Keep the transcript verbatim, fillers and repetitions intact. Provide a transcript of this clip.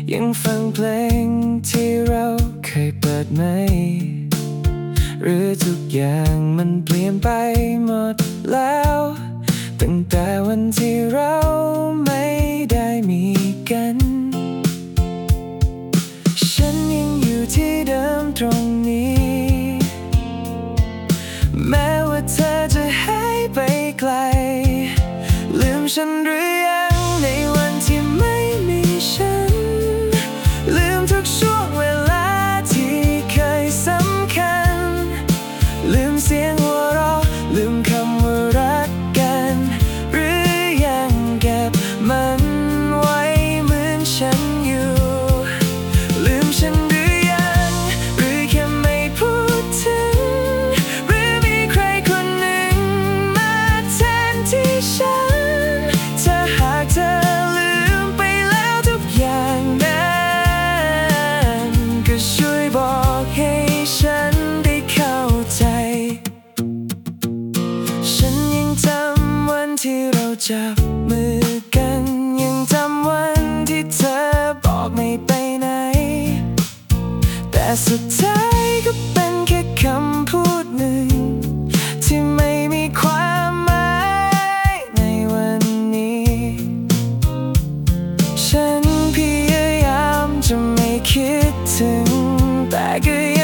ยังฟังเพลงที่เราเคยเปิดไหมหรือทุกอย่างมันเปลี่ยนไปหมดแล้วตั้งแต่วันที่เราไม่ได้มีกันฉันยังอยู่ที่เดิมตรงนี้แม้ว่าเธอจะหายไปไกลลืมฉันหรือยังในวันที่ไม่มีฉันลืมทุกช่วงเวลาที่เคยสำคัญลืมเสียงหัวเราะลืมคำว่ารักกันหรือยังเก็บมันไว้เหมือนฉันอยู่ลืมฉันหรือยังหรือแค่ไม่พูดถึงหรือมีใครคนหนึ่งมาแทนที่ฉันถ้าหากเธอลืมไปแล้วทุกอย่างนั้นก็ช่วยบอกให้ฉันได้เข้าใจฉันยังจำวันที่เราจับมือกันยังจำวันที่เธอบอกไม่ไปไหนแต่สุดท้ายก็เป็นแค่คำพูดหนึ่งที่ไม่มีความหมายในวันนี้ฉันพยายามจะไม่คิดถึงแต่ก็